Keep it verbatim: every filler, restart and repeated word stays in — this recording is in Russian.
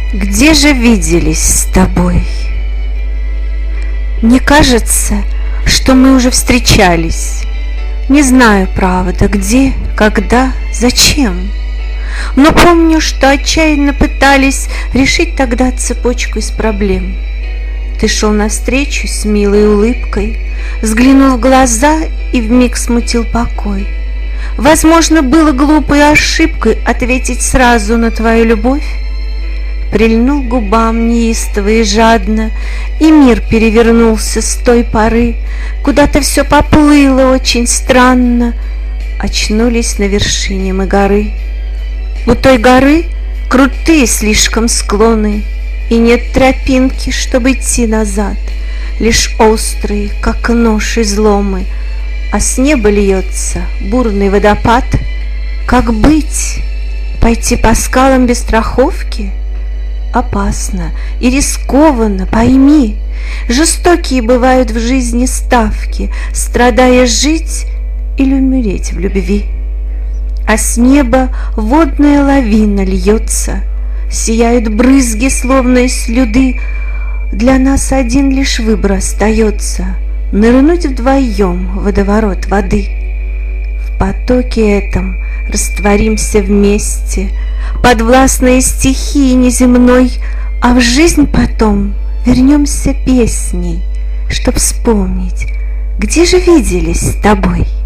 Где же виделись с тобой? Мне кажется, что мы уже встречались. Не знаю, правда, где, когда, зачем. Но помню, что отчаянно пытались решить тогда цепочку из проблем. Ты шел навстречу с милой улыбкой, взглянул в глаза и вмиг смутил покой. Возможно, было глупой ошибкой ответить сразу на твою любовь. Прильнул к губам неистово и жадно, и мир перевернулся с той поры, куда-то все поплыло очень странно. Очнулись на вершине мы горы. У той горы крутые слишком склоны, и нет тропинки, чтобы идти назад, лишь острые, как нож, изломы, а с неба льется бурный водопад. Как быть? Пойти по скалам без страховки? Опасно и рискованно, пойми. Жестокие бывают в жизни ставки, страдая жить или умереть в любви. А с неба водная лавина льется, сияют брызги, словно из слюды. Для нас один лишь выбор остается — нырнуть вдвоем в водоворот воды. В потоке этом растворимся вместе, подвластные стихии неземной, а в жизнь потом вернемся песней, чтоб вспомнить, где же виделись с тобой.